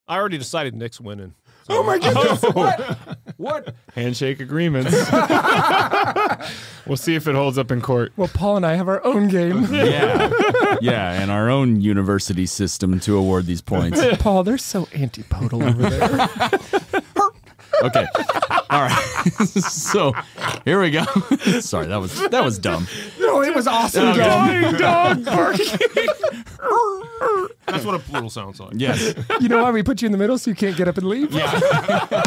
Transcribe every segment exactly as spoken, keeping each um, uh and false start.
I already decided Nick's winning. So. Oh my goodness! Oh. What? What? Handshake agreements. We'll see if it holds up in court. Well, Paul and I have our own game. Yeah. Yeah, and our own university system to award these points. Paul, they're so antipodal over there. Okay. All right. So here we go. Sorry, that was that was dumb. No, it was awesome. Okay. Dog barking. That's what a poodle sounds like. Yes. You know why we put you in the middle so you can't get up and leave? Yeah.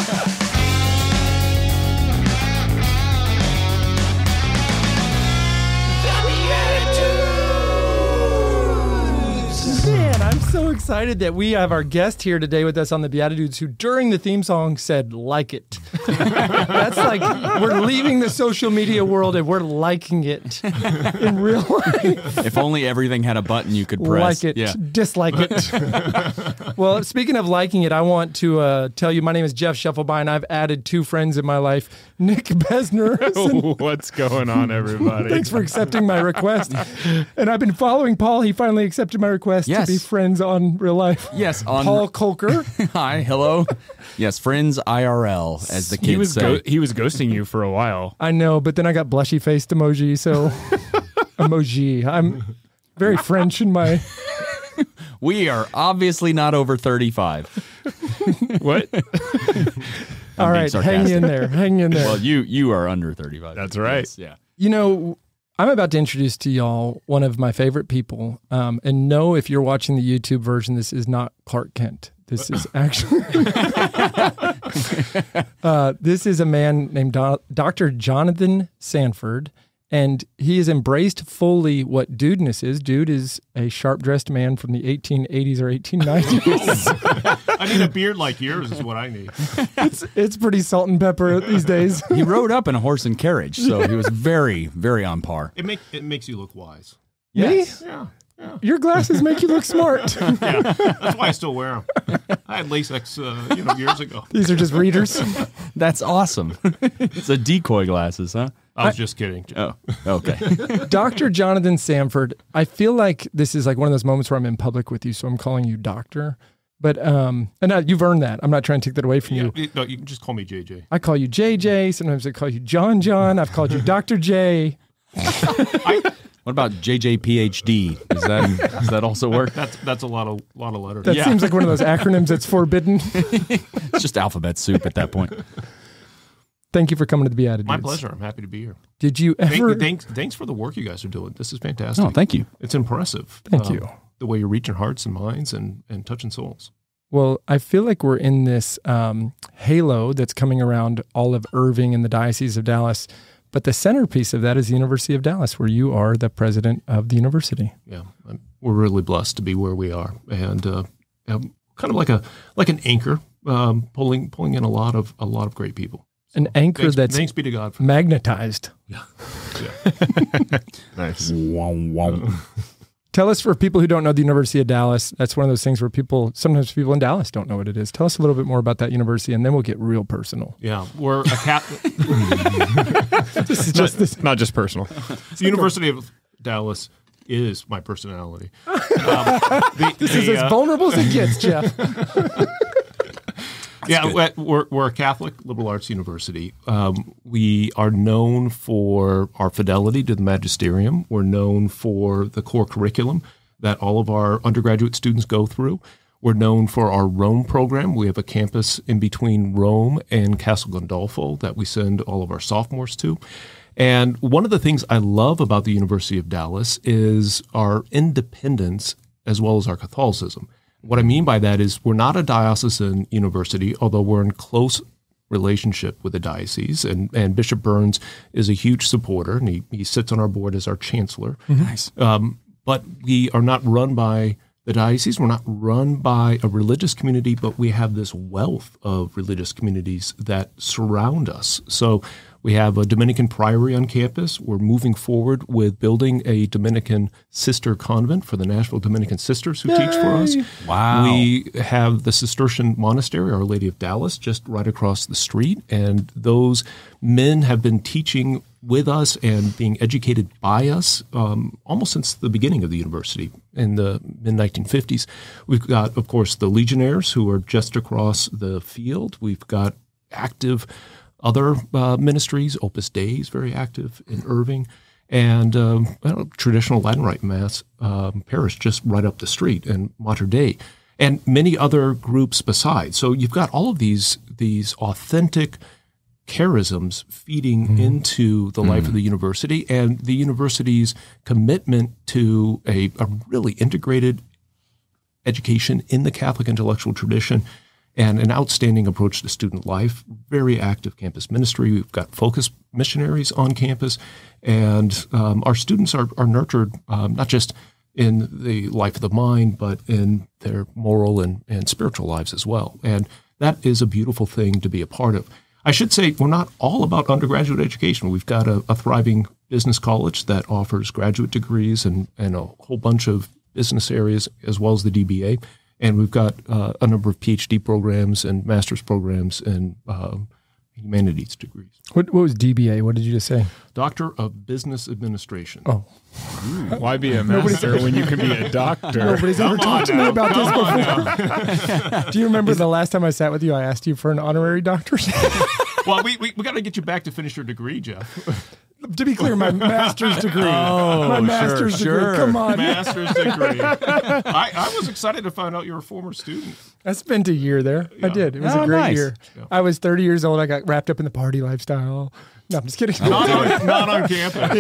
Man, I'm so excited that we have our guest here today with us on the Beatitudes who during the theme song said, like it. That's like, we're leaving the social media world and we're liking it in real life. If only everything had a button you could press. Like it, Yeah. dislike it. Well, speaking of liking it, I want to uh, tell you my name is Jeff Scheffelbein. I've added two friends in my life, Nick Besner. What's going on, everybody? Thanks for accepting my request. And I've been following Paul. He finally accepted my request Yes. to be friends on real life. Yes, on Paul Kolker. Hi, hello. Yes, friends I R L, as the kids He was say. go- he was ghosting you for a while. I know, but then I got blushy faced emoji, so emoji. I'm very French in my. We are obviously not over thirty-five. What? All being right, hang sarcastic. in there, hang in there. Well, you you are under thirty-five. That's right. Yes, yeah. You know, I'm about to introduce to y'all one of my favorite people. Um, and no, if you're watching the YouTube version, this is not Clark Kent. This is actually uh, this is a man named Do- Doctor Jonathan Sanford, and he has embraced fully what dudeness is. Dude is a sharp-dressed man from the eighteen eighties or eighteen nineties. I need a beard like yours is what I need. it's it's pretty salt and pepper these days. He rode up in a horse and carriage, so he was very, very on par. It make it makes you look wise. Yes. Me? Yeah. Yeah. Your glasses make you look smart. Yeah. That's why I still wear them. I had LASIK, uh, you know, years ago. These are just readers. That's awesome. It's a decoy glasses, huh? I was just kidding. Oh, okay. Doctor Jonathan Sanford, I feel like this is like one of those moments where I'm in public with you, so I'm calling you doctor. But, um, and uh, you've earned that. I'm not trying to take that away from you. You- No, you can just call me J J. I call you J J. Sometimes I call you John John. I've called you Doctor J. What about J J P H D? Does that does that also work? That's that's a lot of lot of letters. That Yeah. seems like one of those acronyms that's forbidden. It's just alphabet soup at that point. Thank you for coming to the Beatitudes. My pleasure. I'm happy to be here. Did you Thank, ever? thanks, thanks for the work you guys are doing. This is fantastic. Oh, thank you. It's impressive. Thank um, you. The way you're reaching hearts and minds and, and touching souls. Well, I feel like we're in this um, halo that's coming around all of Irving and the Diocese of Dallas. But the centerpiece of that is the University of Dallas, where you are the president of the university. Yeah, I'm, we're really blessed to be where we are, and uh, um, kind of like a like an anchor, um, pulling pulling in a lot of a lot of great people. An anchor Thanks, that's thanks be to God for magnetized. yeah. Nice. Wow, wow. Tell us, for people who don't know the University of Dallas, that's one of those things where people, sometimes people in Dallas don't know what it is. Tell us a little bit more about that university, and then we'll get real personal. Yeah, we're a Catholic. This is just this. Not just personal. The University of Dallas is my personality. Um, the, This is the, as uh, vulnerable as it gets, Jeff. Yeah, we're- we're, we're a Catholic liberal arts university. Um, we are known for our fidelity to the magisterium. We're known for the core curriculum that all of our undergraduate students go through. We're known for our Rome program. We have a campus in between Rome and Castle Gandolfo that we send all of our sophomores to. And one of the things I love about the University of Dallas is our independence as well as our Catholicism. What I mean by that is we're not a diocesan university, although we're in close relationship with the diocese. And, and Bishop Burns is a huge supporter, and he, he sits on our board as our chancellor. Nice. Um, but we are not run by the diocese. We're not run by a religious community, but we have this wealth of religious communities that surround us. So We have a Dominican priory on campus. We're moving forward with building a Dominican sister convent for the Nashville Dominican Sisters who Yay. teach for us. Wow. We have the Cistercian Monastery, Our Lady of Dallas, just right across the street. And those men have been teaching with us and being educated by us um, almost since the beginning of the university in the mid nineteen fifties. We've got, of course, the Legionnaires who are just across the field. We've got active other uh, ministries. Opus Dei is very active in Irving. And um, well, traditional Latin Rite Mass um, parish just right up the street in Mater Dei. And many other groups besides. So you've got all of these, these authentic charisms feeding mm. into the life mm. of the university, and the university's commitment to a, a really integrated education in the Catholic intellectual tradition and an outstanding approach to student life, very active campus ministry. We've got focus missionaries on campus, and um, our students are, are nurtured um, not just in the life of the mind, but in their moral and, and spiritual lives as well. And that is a beautiful thing to be a part of. I should say we're not all about undergraduate education. We've got a, a thriving business college that offers graduate degrees and, and a whole bunch of business areas, as well as the D B A. And we've got uh, a number of PhD programs and master's programs and um, humanities degrees. What, what was D B A? What did you just say? Doctor of Business Administration. Oh. Ooh, why be a master when you can be a doctor? Nobody's ever talked to me about this before. Do you remember the last time I sat with you, I asked you for an honorary doctorate? Well, we, we, we got to get you back to finish your degree, Jeff. To be clear, my master's degree. Oh, my master's sure, degree. sure. Come on. Master's degree. I, I was excited to find out you were a former student. I spent a year there. Yeah. I did. It was oh, a great nice. year. Yeah. I was thirty years old. I got wrapped up in the party lifestyle. No, I'm just kidding. Not on, not on campus.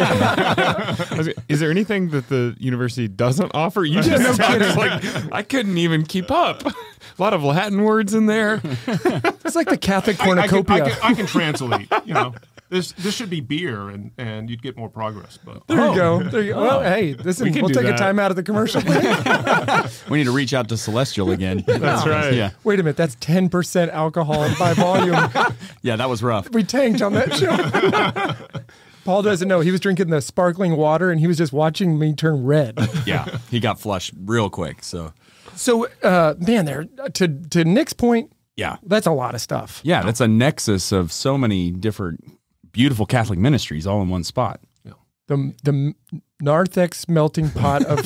Yeah. Is there anything that the university doesn't offer? You just no sounded like I couldn't even keep up. A lot of Latin words in there. It's like the Catholic cornucopia. I, I, can, I, can, I can translate, you know. This this should be beer, and, and you'd get more progress. But there oh. you go. There you go. Well, hey, listen, we we'll take that. a time out of the commercial break. We need to reach out to Celestial again. That's right. Yeah. Wait a minute. That's ten percent alcohol by volume. Yeah, that was rough. We tanked on that show. Paul doesn't know. He was drinking the sparkling water, and he was just watching me turn red. Yeah, he got flushed real quick. So, so uh, man, there to to Nick's point. Yeah, that's a lot of stuff. Yeah, that's a nexus of so many different beautiful Catholic ministries all in one spot. Yeah. The the narthex melting pot of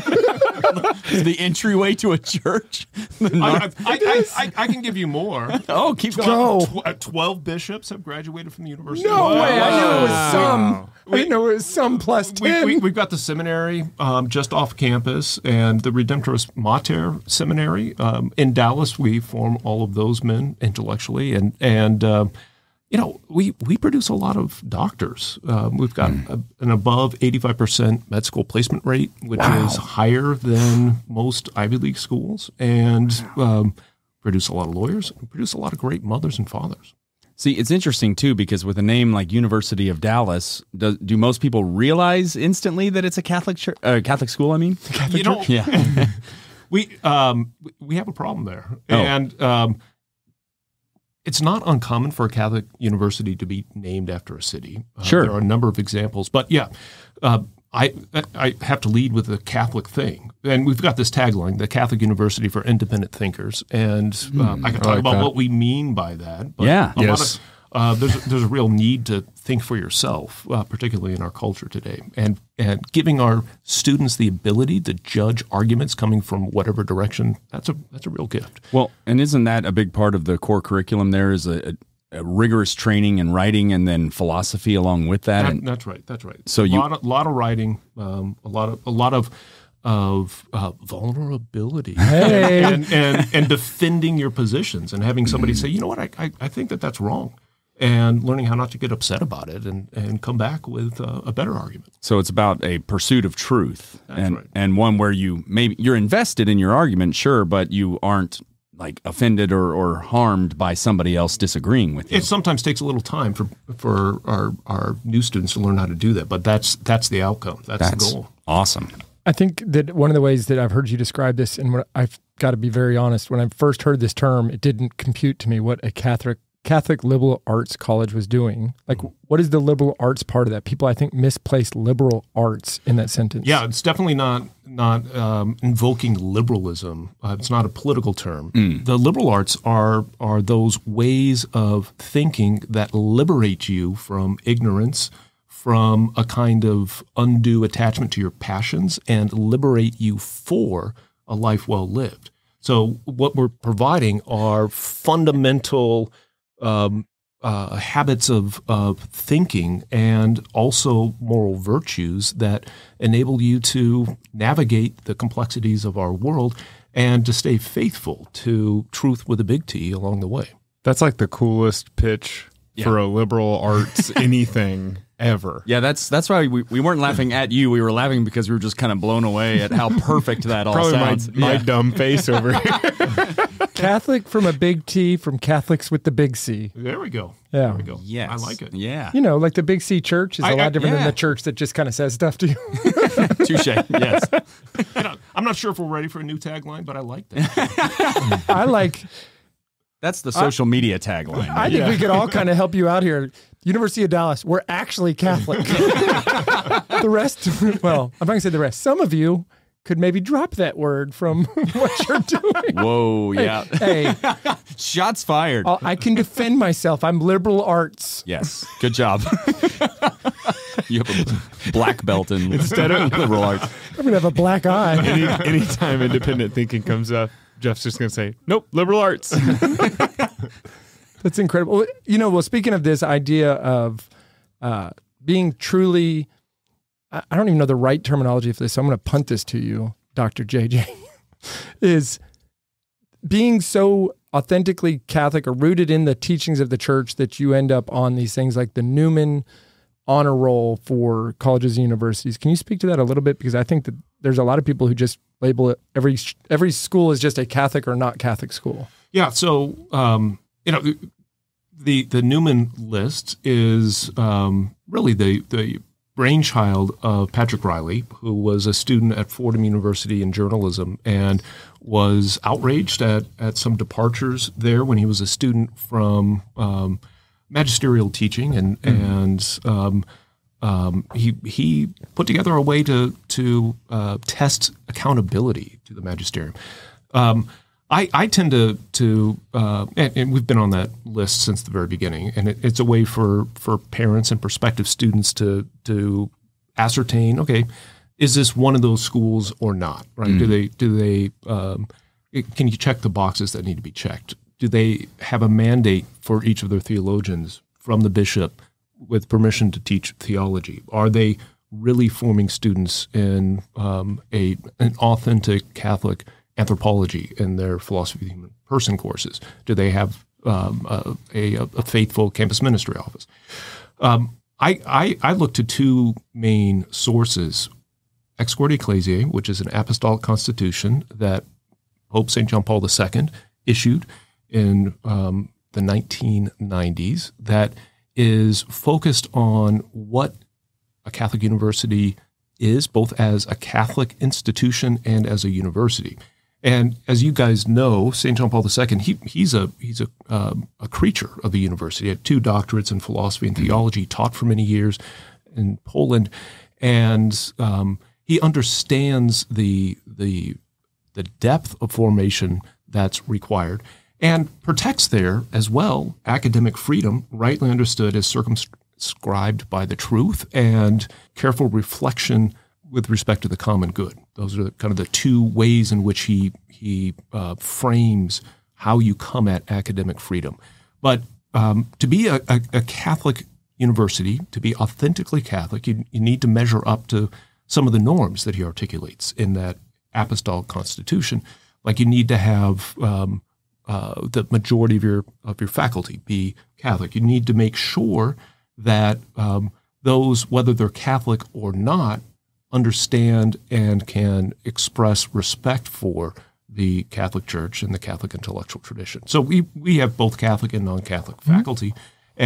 the entryway to a church. I, I, I, I, I can give you more. Oh, keep going. Tw- Twelve bishops have graduated from the university. No wow. way! I knew it was some. We, I didn't know it was some plus ten. We, we, we've got the seminary um, just off campus, and the Redemptoris Mater Seminary um, in Dallas. We form all of those men intellectually, and and. Uh, You know, we, we produce a lot of doctors. Um, we've got mm. a, an above eighty-five percent med school placement rate, which wow. is higher than most Ivy League schools, and um, produce a lot of lawyers, and produce a lot of great mothers and fathers. See, it's interesting, too, because with a name like University of Dallas, do, do most people realize instantly that it's a Catholic church, uh, Catholic school, I mean? Catholic you know, church? Yeah. we, um, we have a problem there. Oh. And um, it's not uncommon for a Catholic university to be named after a city. Uh, sure. There are a number of examples. But, yeah, uh, I I have to lead with the Catholic thing. And we've got this tagline, the Catholic University for Independent Thinkers. And uh, mm, I can talk I like about that. what we mean by that. But yeah. A yes. lot of, uh, there's, a, there's a real need to think for yourself, uh, particularly in our culture today. And, and giving our students the ability to judge arguments coming from whatever direction, that's a that's a real gift. Well, and isn't that a big part of the core curriculum there is a, a A rigorous training in writing and then philosophy along with that. that and that's right. That's right. So a you, lot of, lot of writing, um, a lot of a lot of of uh, vulnerability, hey. and, and and defending your positions, and having somebody say, you know what, I, I I think that that's wrong, and learning how not to get upset about it, and and come back with uh, a better argument. So it's about a pursuit of truth, that's and right. and one where you maybe you're invested in your argument, sure, but you aren't like offended or, or harmed by somebody else disagreeing with you. It sometimes takes a little time for for our, our new students to learn how to do that, but that's that's the outcome. That's, that's the goal. Awesome. I think that one of the ways that I've heard you describe this, and what I've got to be very honest, when I first heard this term, it didn't compute to me what a Catholic Catholic Liberal Arts College was doing. Like, what is the liberal arts part of that? People, I think, misplace liberal arts in that sentence. Yeah, it's definitely not not um, invoking liberalism. Uh, it's not a political term. Mm. The liberal arts are are those ways of thinking that liberate you from ignorance, from a kind of undue attachment to your passions, and liberate you for a life well lived. So what we're providing are fundamental um, uh, habits of, of thinking and also moral virtues that enable you to navigate the complexities of our world and to stay faithful to truth with a big T along the way. That's like the coolest pitch Yeah. for a liberal arts anything ever. Yeah, that's that's why we, we weren't laughing at you. We were laughing because we were just kind of blown away at how perfect that all Probably sounds. my, my Yeah. dumb face over here. Catholic from a big T, from Catholics with the big C. There we go. Yeah. There we go. Yes. I like it. Yeah. You know, like the big C church is a I- lot I- different yeah. than the church that just kind of says stuff to you. Touche. Yes. I don't- I'm not sure if we're ready for a new tagline, but I like that. I like, That's the social media tagline. I think we could all kind of help you out here. University of Dallas, we're actually Catholic. The rest, well, I'm not going to say the rest. Some of you could maybe drop that word from what you're doing. Whoa, yeah. Hey, Shots fired. I'll- I can defend myself. I'm liberal arts. Yes. Good job. You have a black belt in Instead of- liberal arts. I'm going to have a black eye. Any anytime independent thinking comes up, Jeff's just going to say, nope, liberal arts. That's incredible. Well, You know, well, speaking of this idea of uh, being truly, I I don't even know the right terminology for this, so I'm going to punt this to you, Doctor J J, is being so authentically Catholic or rooted in the teachings of the church that you end up on these things like the Newman honor roll for colleges and universities. Can you speak to that a little bit? Because I think that there's a lot of people who just label it, every every school is just a Catholic or not Catholic school. Yeah. So, um, you know, the the Newman list is um, really the the brainchild of Patrick Riley, who was a student at Fordham University in journalism and was outraged at at some departures there when he was a student from um, magisterial teaching, and mm-hmm. and um, um, he he put together a way to to uh, test accountability to the magisterium. Um, I, I tend to to uh, and, and we've been on that list since the very beginning, and it, it's a way for, for parents and prospective students to to ascertain, okay, is this one of those schools or not? Right? Mm. Do they do they um, can you check the boxes that need to be checked? Do they have a mandate for each of their theologians from the bishop with permission to teach theology? Are they really forming students in um, a an authentic Catholic anthropology in their philosophy of the human person courses? Do they have um, a, a, a faithful campus ministry office? Um, I, I, I look to two main sources: Ex Corde Ecclesiae, which is an apostolic constitution that Pope Saint John Paul the Second issued in um, the nineteen nineties, that is focused on what a Catholic university is, both as a Catholic institution and as a university. And as you guys know, Saint John Paul the Second, he, he's a he's a um, a creature of the university. He had two doctorates in philosophy and theology, taught for many years in Poland, and um, he understands the the the depth of formation that's required, and protects there as well academic freedom, rightly understood as circumscribed by the truth and careful reflection with respect to the common good. Those are the, kind of the two ways in which he he uh, frames how you come at academic freedom. But um, to be a, a, a Catholic university, to be authentically Catholic, you, you need to measure up to some of the norms that he articulates in that apostolic constitution. Like you need to have um, uh, the majority of your of your faculty be Catholic. You need to make sure that um, those, whether they're Catholic or not, understand and can express respect for the Catholic Church and the Catholic intellectual tradition. So we we have both Catholic and non-Catholic mm-hmm. faculty,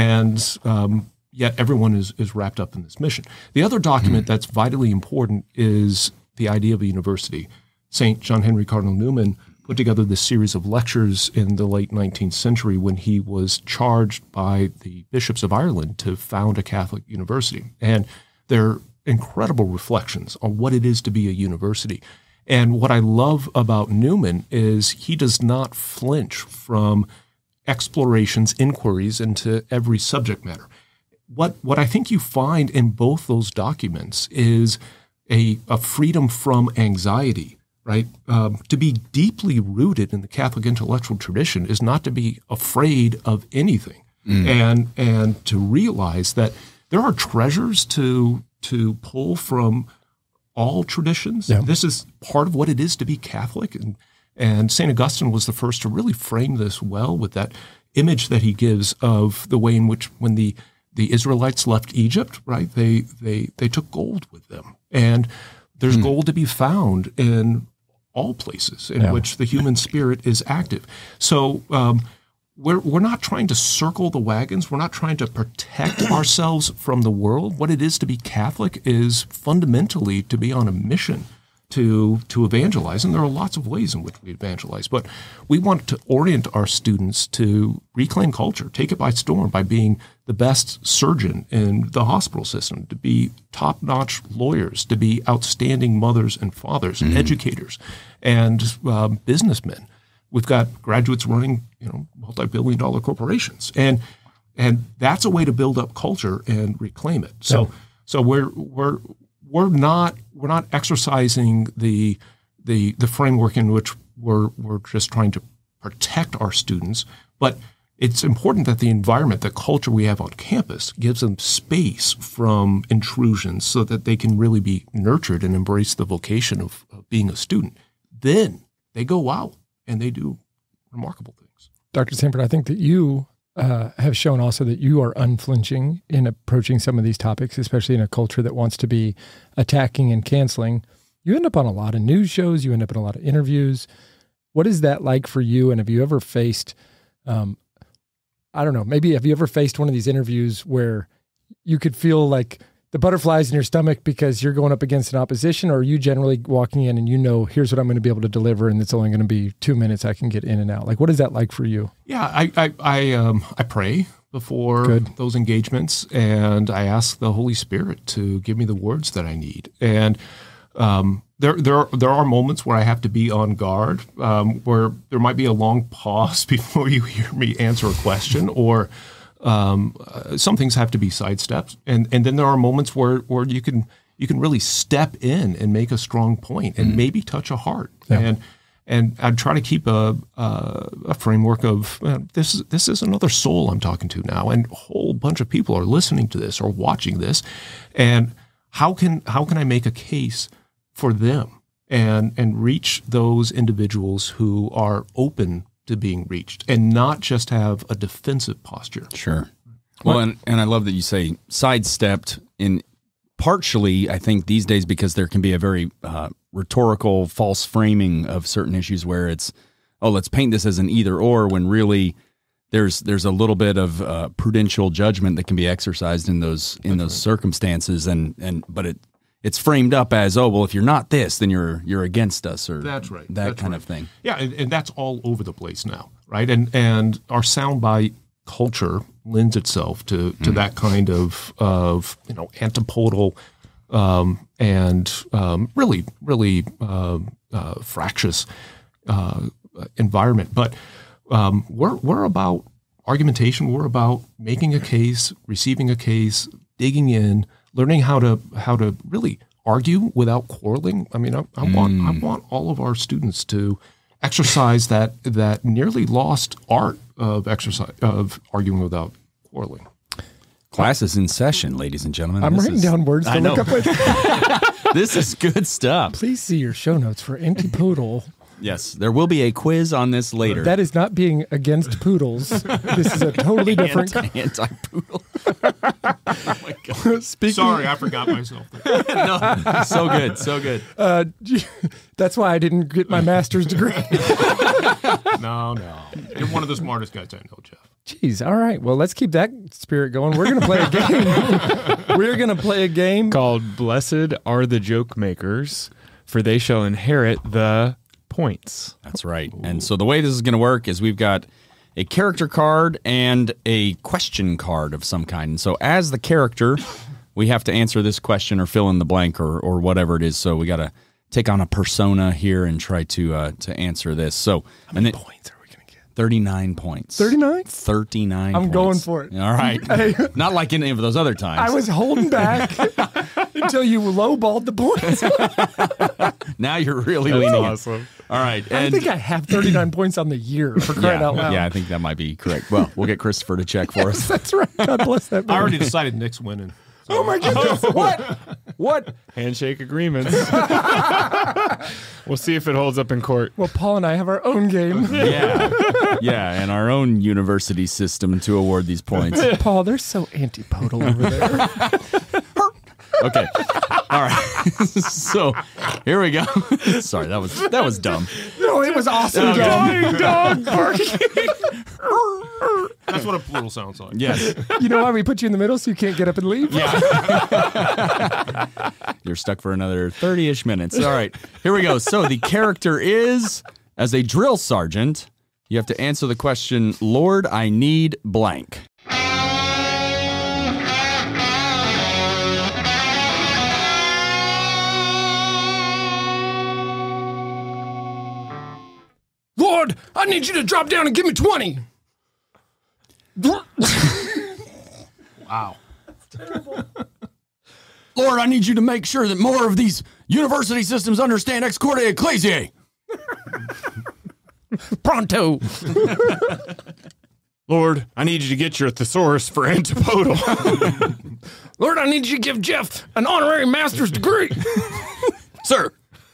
and um, yet everyone is is wrapped up in this mission. The other document mm-hmm. that's vitally important is the idea of a university. Saint John Henry Cardinal Newman put together this series of lectures in the late nineteenth century when he was charged by the bishops of Ireland to found a Catholic university. And they're incredible reflections on what it is to be a university. And what I love about Newman is he does not flinch from explorations, inquiries into every subject matter. What what I think you find in both those documents is a, a freedom from anxiety, right? Um, to be deeply rooted in the Catholic intellectual tradition is not to be afraid of anything, mm. and and to realize that there are treasures to to pull from all traditions. Yeah. This is part of what it is to be Catholic, and and Saint Augustine was the first to really frame this well with that image that he gives of the way in which when the The Israelites left Egypt, right? They they they took gold with them, and there's mm. gold to be found in all places in yeah. which the human spirit is active. So um, we're we're not trying to circle the wagons. We're not trying to protect ourselves from the world. What it is to be Catholic is fundamentally to be on a mission to to evangelize, and there are lots of ways in which we evangelize. But we want to orient our students to reclaim culture, take it by storm by being the best surgeon in the hospital system, to be top-notch lawyers, to be outstanding mothers and fathers, mm-hmm. educators, and um, businessmen. We've got graduates running, you know, multi-billion dollar corporations, and and that's a way to build up culture and reclaim it. So yeah. so we're we're we're not we're not exercising the the the framework in which we're we're just trying to protect our students, but it's important that the environment, the culture we have on campus gives them space from intrusions so that they can really be nurtured and embrace the vocation of, of being a student. Then they go out and they do remarkable things. Doctor Sanford, I think that you uh, have shown also that you are unflinching in approaching some of these topics, especially in a culture that wants to be attacking and canceling. You end up on a lot of news shows. You end up in a lot of interviews. What is that like for you? And have you ever faced, um, I don't know, maybe have you ever faced one of these interviews where you could feel like the butterflies in your stomach because you're going up against an opposition, or are you generally walking in and you know, here's what I'm going to be able to deliver and it's only going to be two minutes I can get in and out? Like, what is that like for you? Yeah, I I I, um, I pray before Good. those engagements, and I ask the Holy Spirit to give me the words that I need. And um, there there are, there are moments where I have to be on guard, um, where there might be a long pause before you hear me answer a question, or Um, uh, some things have to be sidestepped, and and then there are moments where where you can you can really step in and make a strong point and mm. maybe touch a heart. Yeah. And and I try to keep a a, a framework of uh, this is this is another soul I'm talking to now, and a whole bunch of people are listening to this or watching this, and how can how can I make a case for them and and reach those individuals who are open to being reached, and not just have a defensive posture. Sure. Well, and, and I love that you say sidestepped, in partially, I think these days, because there can be a very uh, rhetorical false framing of certain issues where it's, oh, let's paint this as an either or, when really there's there's a little bit of uh, prudential judgment that can be exercised in those in That's those right. circumstances, and and but it it's framed up as, oh, well, if you're not this, then you're you're against us, or that's right. that that's kind right. of thing. Yeah, and, and that's all over the place now, right? And and our soundbite culture lends itself to to mm. that kind of of you know antipodal um, and um, really really uh, uh, fractious uh, environment. But um, we're we're about argumentation. We're about making a case, receiving a case, digging in, learning how to how to really argue without quarreling. I mean, I, I mm. want I want all of our students to exercise that that nearly lost art of exercise of arguing without quarreling. Class is in session, ladies and gentlemen. I'm this writing is, down words to I look know. up with. This is good stuff. Please see your show notes for antipodal. Yes, there will be a quiz on this later. That is not being against poodles. This is a totally different Anti, anti-poodle. Oh my God. Speaking Sorry, I forgot myself. No, so good, so good. Uh, that's why I didn't get my master's degree. No, no. You're one of the smartest guys I know, Jeff. Jeez, all right. Well, let's keep that spirit going. We're going to play a game. We're going to play a game called Blessed Are the Joke Makers, for they shall inherit the points. That's right. And so the way this is going to work is we've got a character card and a question card of some kind. And so as the character, we have to answer this question or fill in the blank or or whatever it is. So we got to take on a persona here and try to uh, to answer this. So How many and it, points are we going to get? thirty-nine points. thirty-nine? thirty-nine I'm points. going for it. All right. Hey. Not like any of those other times. I was holding back until you lowballed the points. Now you're really leaning in. Awesome. All right. I And think I have thirty-nine points on the year, for crying yeah, out loud. yeah, I think that might be correct. Well, we'll get Christopher to check for us. That's right. God bless that man. I already decided Nick's winning. Oh my goodness. What? What? Handshake agreements. We'll see if it holds up in court. Well, Paul and I have our own game. Yeah. Yeah, and our own university system to award these points. Paul, they're so antipodal over there. Okay. All right. So here we go. Sorry, that was that was dumb. No, it was awesome. Okay. Dog barking. That's what a poodle sounds like. Yes. You know why we put you in the middle so you can't get up and leave? Yeah. You're stuck for another thirty-ish minutes. All right. Here we go. So the character is, as a drill sergeant, you have to answer the question, Lord, I need blank. Lord, I need you to drop down and give me twenty. Wow. Lord, I need you to make sure that more of these university systems understand ex corde ecclesiae. Pronto. Lord, I need you to get your thesaurus for antipodal. Lord, I need you to give Jeff an honorary master's degree. Sir.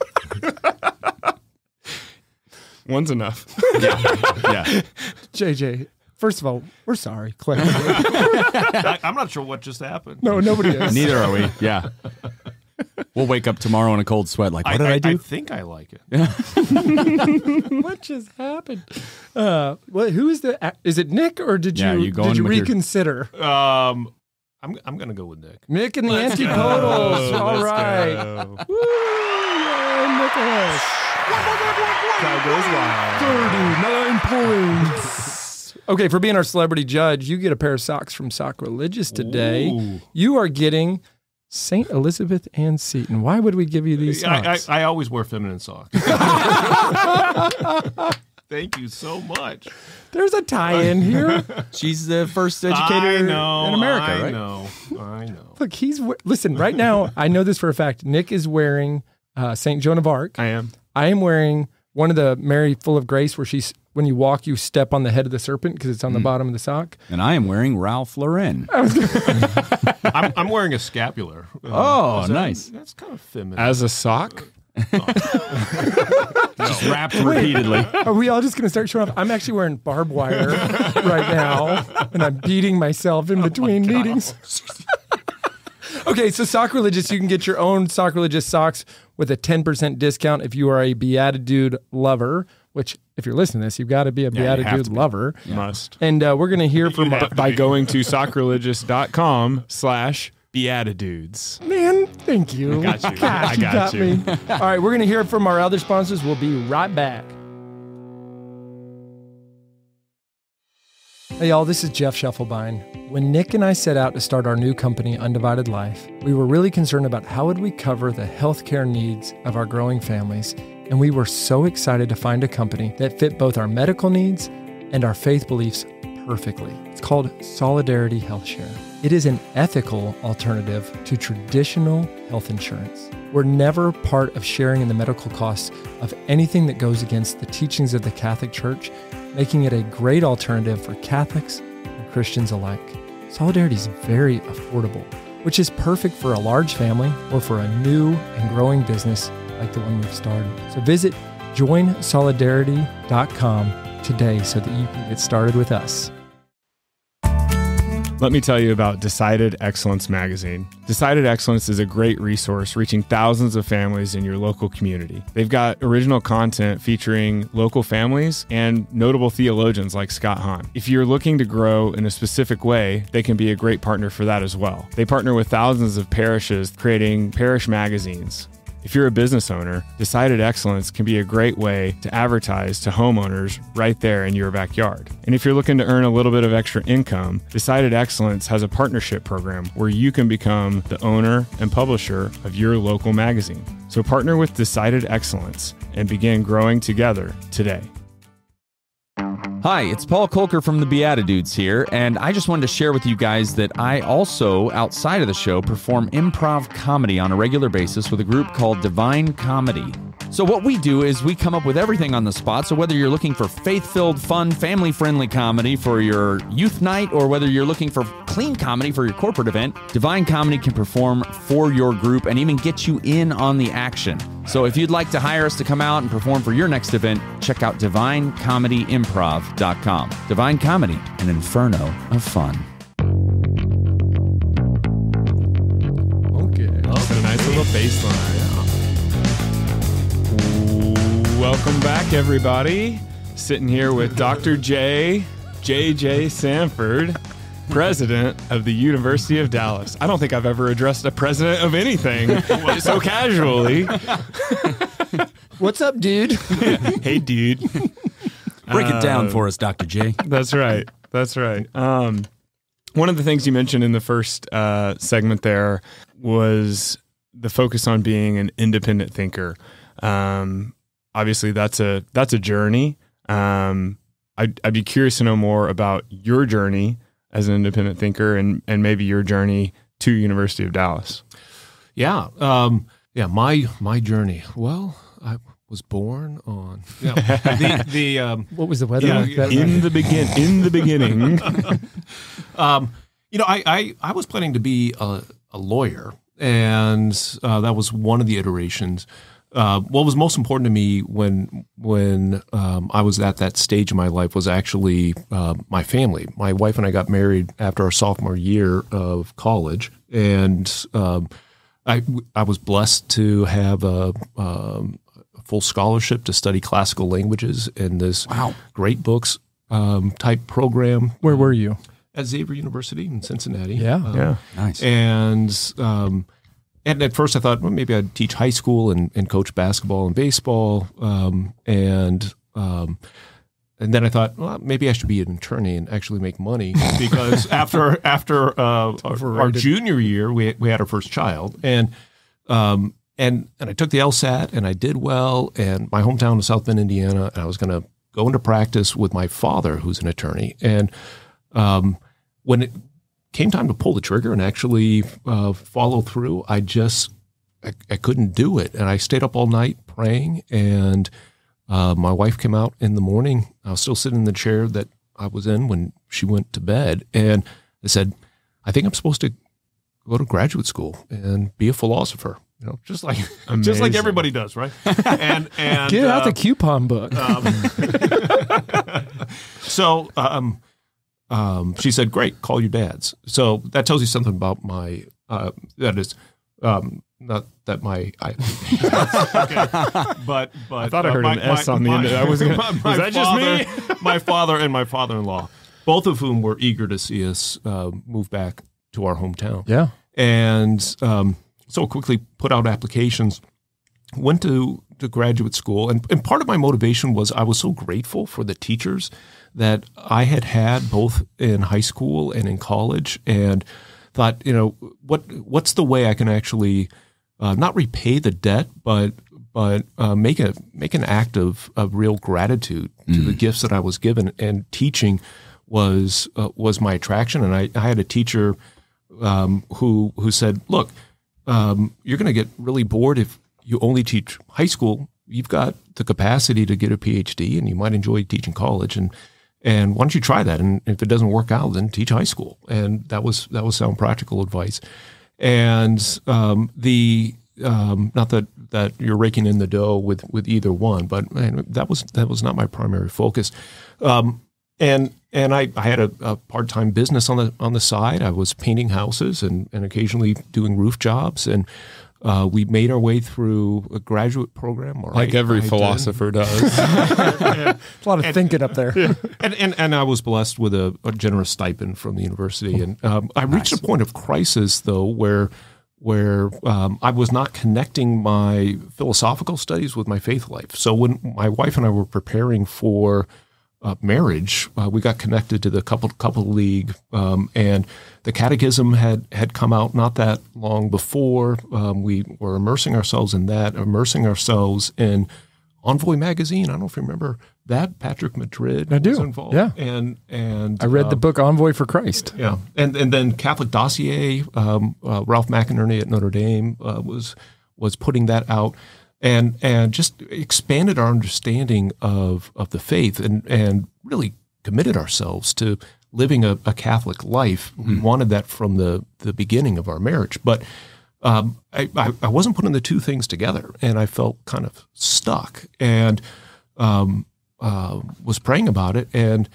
One's enough. Yeah. J J, first of all, we're sorry. Claire. I, I'm not sure what just happened. No, nobody is. Neither are we. Yeah. We'll wake up tomorrow in a cold sweat like, what did I, do? I think I like it. What just happened? Uh, well, who is the? Is it Nick or did you? Yeah, you going did you with your- reconsider? Um, I'm I'm gonna go with Nick. Nick and the antipodals. Oh, All let's right. go. Woo! Yay, Nicholas. Crowd goes wild. thirty-nine points. Okay, for being our celebrity judge, you get a pair of socks from Sockreligious today. Ooh. You are getting Saint Elizabeth Ann Seton. Why would we give you these socks? I, I, I always wear feminine socks. Thank you so much. There's a tie-in here. She's the first educator I know, in America, I right? know. I know. Look, he's we- listen right now. I know this for a fact. Nick is wearing uh, Saint Joan of Arc. I am. I am wearing one of the Mary Full of Grace, where she's when you walk, you step on the head of the serpent because it's on the bottom of the sock. And I am wearing Ralph Lauren. I'm, I'm wearing a scapular. Uh, Oh, is that- nice. That's kind of feminine. As a sock? Just wrapped repeatedly. Are we all just going to start showing off? I'm actually wearing barbed wire right now, and I'm beating myself in between meetings. Okay, so Sockreligious, you can get your own Sockreligious socks with a ten percent discount if you are a Beatitude lover, which, if you're listening to this, you've got to be a you have Beatitude to be. lover. Must. And uh, we're going to hear from our... By going to sockreligious.com slash beatitudes. Man, thank you. got you. Gosh, I you got got you. me. All right, we're going to hear from our other sponsors. We'll be right back. Hey, y'all, this is Jeff Scheffelbein. When Nick and I set out to start our new company, Undivided Life, we were really concerned about how would we cover the healthcare needs of our growing families, and we were so excited to find a company that fit both our medical needs and our faith beliefs perfectly. It's called Solidarity Health Share. It is an ethical alternative to traditional health insurance. We're never part of sharing in the medical costs of anything that goes against the teachings of the Catholic Church, making it a great alternative for Catholics and Christians alike. Solidarity is very affordable, which is perfect for a large family or for a new and growing business like the one we've started. So visit join solidarity dot com today so that you can get started with us. Let me tell you about Decided Excellence magazine. Decided Excellence is a great resource reaching thousands of families in your local community. They've got original content featuring local families and notable theologians like Scott Hahn. If you're looking to grow in a specific way, they can be a great partner for that as well. They partner with thousands of parishes creating parish magazines. If you're a business owner, Decided Excellence can be a great way to advertise to homeowners right there in your backyard. And if you're looking to earn a little bit of extra income, Decided Excellence has a partnership program where you can become the owner and publisher of your local magazine. So partner with Decided Excellence and begin growing together today. Hi, it's Paul Kolker from the Beatitudes here, and I just wanted to share with you guys that I also, outside of the show, perform improv comedy on a regular basis with a group called Divine Comedy. So what we do is we come up with everything on the spot, so whether you're looking for faith-filled, fun, family-friendly comedy for your youth night, or whether you're looking for clean comedy for your corporate event, Divine Comedy can perform for your group and even get you in on the action. So if you'd like to hire us to come out and perform for your next event, check out divine comedy improv dot com. Divine Comedy, an inferno of fun. Okay. That's a nice little bass line. Welcome back, everybody. Sitting here with Doctor J, J J Sanford, president of the University of Dallas. I don't think I've ever addressed a president of anything so casually. What's up, dude? Hey, dude. Break it down Uh, for us, Doctor J. That's right. That's right. Um, one of the things you mentioned in the first uh, segment there was the focus on being an independent thinker. Um, obviously, that's a that's a journey. Um, I'd, I'd be curious to know more about your journey as an independent thinker, and and maybe your journey to University of Dallas. Yeah, um, yeah. My my journey. Well, I was born on yeah, the the um, What was the weather Yeah, like that In night? the begin, in the beginning, um, you know, I, I I was planning to be a, a lawyer, and uh, that was one of the iterations. Uh, what was most important to me when when um, I was at that stage of my life was actually uh, my family. My wife and I got married after our sophomore year of college, and um, I I was blessed to have a, um, a full scholarship to study classical languages in this Wow. great books um, type program. Where were you? At Xavier University in Cincinnati. Yeah. Um, yeah. Nice. and um, and at first I thought, well, maybe I'd teach high school and, and coach basketball and baseball. Um, and um, and then I thought, well, maybe I should be an attorney and actually make money because after after uh, our, our junior year, we we had our first child, and um, and and I took the LSAT and I did well. And my hometown is South Bend, Indiana, and I was going to go into practice with my father, who's an attorney, and um, when it came time to pull the trigger and actually uh, follow through, I just I, I couldn't do it, and I stayed up all night praying. And uh, my wife came out in the morning. I was still sitting in the chair that I was in when she went to bed, and I said, "I think I'm supposed to go to graduate school and be a philosopher." You know, just like just like Amazing. everybody does, right? and and Get out uh, the coupon book. so um, um, she said, "Great, call your dads." So that tells you something about my. Uh, that is um, not that my. I, okay. But but I thought I uh, heard my, an S my, on the my, end of that. I was gonna- my- was my that just father- me? my father and my father-in-law, both of whom were eager to see us uh, move back to our hometown. Yeah. And um, so quickly put out applications, went to, to graduate school. And, and part of my motivation was I was so grateful for the teachers that I had had both in high school and in college, and thought, you know, what what's the way I can actually uh, not repay the debt, but but uh, make a make an act of, of real gratitude to the gifts that I was given. And teaching was uh, was my attraction. And I, I had a teacher um, who who said, "Look, um, you're going to get really bored if you only teach high school. You've got the capacity to get a P H D, and you might enjoy teaching college. And and why don't you try that? And if it doesn't work out, then teach high school." And that was that was sound practical advice. And um, the um, not that, that you're raking in the dough with, with either one, but man, that was that was not my primary focus. Um, and and I, I had a, a part time business on the on the side. I was painting houses and, and occasionally doing roof jobs. And uh, we made our way through a graduate program, or like I- every I did. philosopher does. A lot of thinking up there. And, and and I was blessed with a, a generous stipend from the university. And um, I reached a point of crisis, though, where where um, I was not connecting my philosophical studies with my faith life. So when my wife and I were preparing for uh, marriage, uh, we got connected to the couple couple league, um, and the catechism had had come out not that long before. Um, we were immersing ourselves in that, immersing ourselves in Envoy magazine. I don't know if you remember that. Patrick Madrid I do. was involved. Yeah. And and I read uh, the book Envoy for Christ. Yeah, and and then Catholic Dossier, um, uh, Ralph McInerney at Notre Dame uh, was was putting that out, and and just expanded our understanding of of the faith, and and really committed ourselves to living a, a Catholic life. Mm-hmm. We wanted that from the the beginning of our marriage, but um, I, I I wasn't putting the two things together, and I felt kind of stuck, and um, uh, was praying about it, and.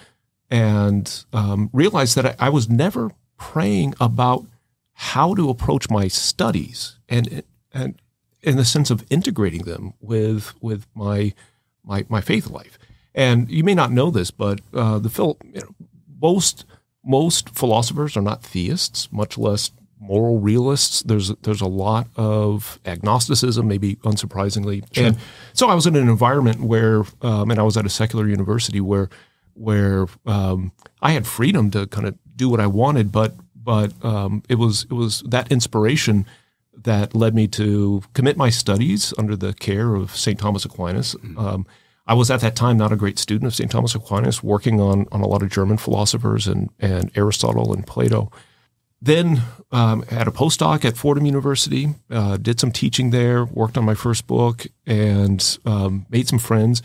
and um, realized that I, I was never praying about how to approach my studies and and in the sense of integrating them with with my my, my faith life. And you may not know this, but uh, the phil, you know, most most philosophers are not theists, much less moral realists. There's there's a lot of agnosticism, maybe unsurprisingly. Sure. And so I was in an environment where, um, and I was at a secular university where. where um, I had freedom to kind of do what I wanted, but but um, it was it was that inspiration that led me to commit my studies under the care of Saint Thomas Aquinas. Um, I was at that time not a great student of Saint Thomas Aquinas, working on on a lot of German philosophers and and Aristotle and Plato. Then um, had a postdoc at Fordham University, uh, did some teaching there, worked on my first book, and um, made some friends.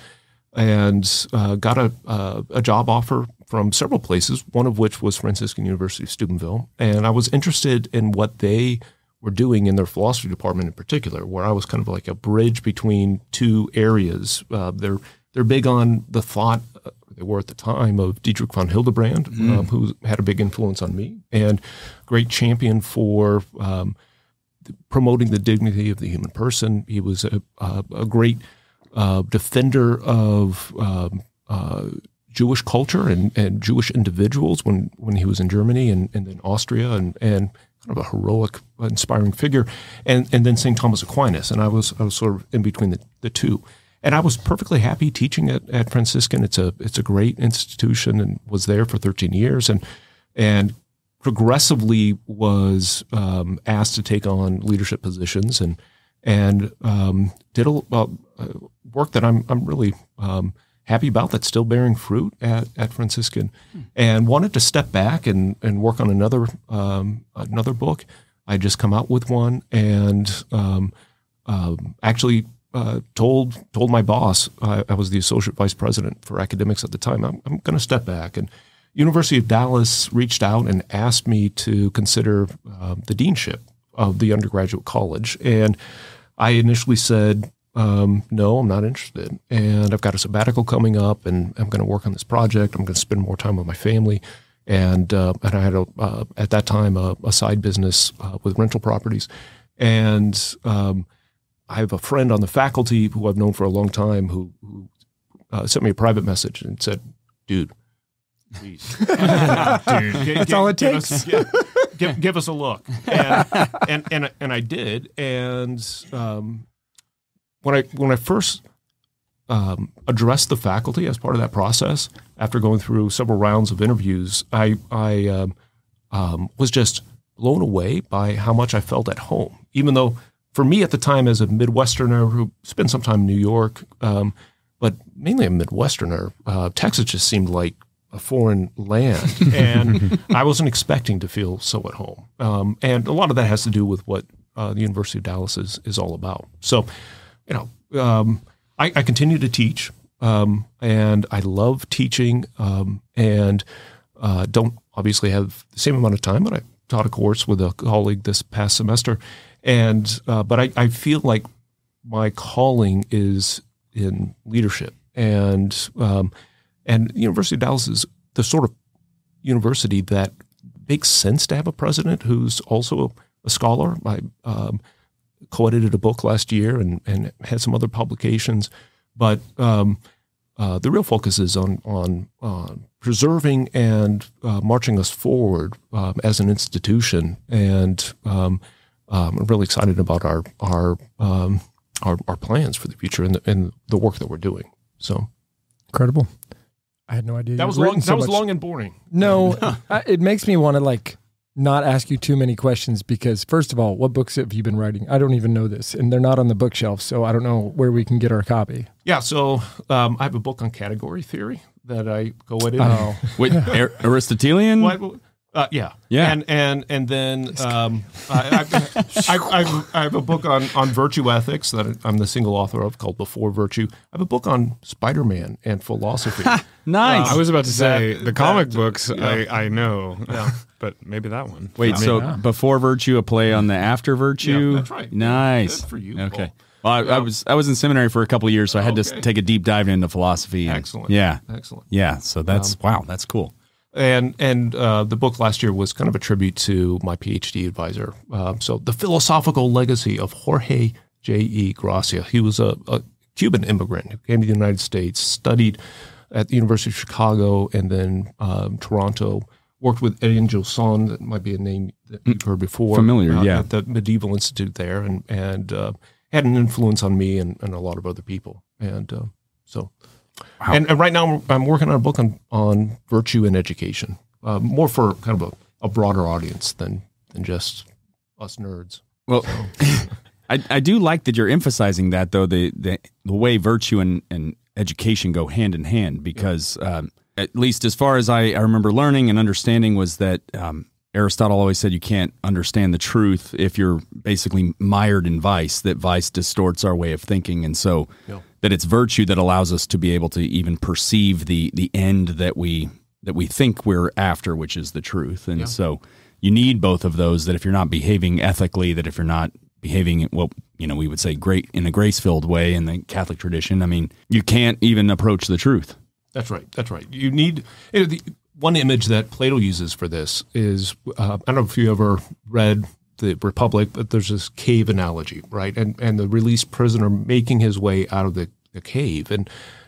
And uh, got a, uh, a job offer from several places, one of which was Franciscan University of Steubenville. And I was interested in what they were doing in their philosophy department in particular, where I was kind of like a bridge between two areas. Uh, they're they're big on the thought, uh, they were at the time, of Dietrich von Hildebrand, mm. um, who had a big influence on me, and great champion for um, promoting the dignity of the human person. He was a, a, a great Uh, defender of um, uh, Jewish culture and, and Jewish individuals when, when he was in Germany and, and in Austria, and, and kind of a heroic, inspiring figure, and and then Saint Thomas Aquinas, and I was I was sort of in between the, the two, and I was perfectly happy teaching at, at Franciscan. It's a it's a great institution, and was there for thirteen years, and and progressively was um, asked to take on leadership positions, and and um, did a well. Uh, work that I'm I'm really um, happy about, that's still bearing fruit at, at Franciscan, and wanted to step back and, and work on another um, another book. I just come out with one, and um, uh, actually uh, told told my boss, I, I was the associate vice president for academics at the time, I'm, I'm going to step back. And University of Dallas reached out and asked me to consider uh, the deanship of the undergraduate college, and I initially said, Um, no, I'm not interested. And I've got a sabbatical coming up, and I'm going to work on this project. I'm going to spend more time with my family. And uh, and I had, a, uh, at that time, a, a side business uh, with rental properties. And um, I have a friend on the faculty who I've known for a long time who, who uh, sent me a private message and said, dude, please. dude, g- That's g- all it give takes. Us, yeah, give, give us a look. And, and, and, and I did. And um When I when I first um, addressed the faculty as part of that process, after going through several rounds of interviews, I I um, um, was just blown away by how much I felt at home. Even though, for me at the time, as a Midwesterner who spent some time in New York, um, but mainly a Midwesterner, uh, Texas just seemed like a foreign land, and I wasn't expecting to feel so at home. Um, and a lot of that has to do with what uh, the University of Dallas is is all about. So. You know, um, I, I continue to teach, um, and I love teaching, um, and uh, don't obviously have the same amount of time, but I taught a course with a colleague this past semester, and uh, but I, I feel like my calling is in leadership, and um, and the University of Dallas is the sort of university that makes sense to have a president who's also a scholar. I um, co-edited a book last year and, and had some other publications, but um, uh, the real focus is on on uh, preserving and uh, marching us forward um, as an institution, and um, um, I'm really excited about our our um, our, our plans for the future and the, and the work that we're doing. So incredible. I had no idea. That was long. So that was much. long and boring. No, I, it makes me want to like not ask you too many questions because, first of all, what books have you been writing? I don't even know this, and they're not on the bookshelf, so I don't know where we can get our copy. Yeah, so um, I have a book on category theory that I go in. Oh, wait, Ar- Aristotelian? What? Uh, yeah, yeah, and and and then um, I, I, I, I, I have a book on, on virtue ethics that I'm the single author of called Before Virtue. I have a book on Spider-Man and philosophy. Nice. Uh, I was about to say that, the comic that, books. Yeah. I, I know, yeah. but maybe that one. Wait, so yeah. Before Virtue, a play on the After Virtue. Yeah, that's right. Nice. Good for you. Okay. Paul. Well, I, Yeah. I was I was in seminary for a couple of years, so I had Okay. to take a deep dive into philosophy. And, Excellent. Yeah. Excellent. Yeah. So that's Um, wow. That's cool. And and uh, the book last year was kind of a tribute to my PhD advisor. Um, so the philosophical legacy of Jorge J E Gracia. He was a, a Cuban immigrant who came to the United States, studied at the University of Chicago and then um, Toronto. Worked with Angel Son, that might be a name that you've heard before. Familiar, uh, yeah. At the Medieval Institute there, and and uh, had an influence on me and, and a lot of other people. And uh, so. Wow. And, and right now I'm working on a book on, on virtue and education, uh, more for kind of a, a broader audience than than just us nerds. Well, I, I do like that you're emphasizing that, though, the the, the way virtue and, and education go hand in hand, because um, at least as far as I, I remember learning and understanding was that um, Aristotle always said you can't understand the truth if you're basically mired in vice, that vice distorts our way of thinking. And so Yeah. that it's virtue that allows us to be able to even perceive the the end that we that we think we're after, which is the truth. And Yeah. so you need both of those, that if you're not behaving ethically, that if you're not behaving, well, you know, we would say great in a grace-filled way in the Catholic tradition, I mean, you can't even approach the truth. That's right. That's right. You need you know, the one image that Plato uses for this is uh, I don't know if you ever read the Republic, but there's this cave analogy, right? And and the released prisoner making his way out of the, the cave, and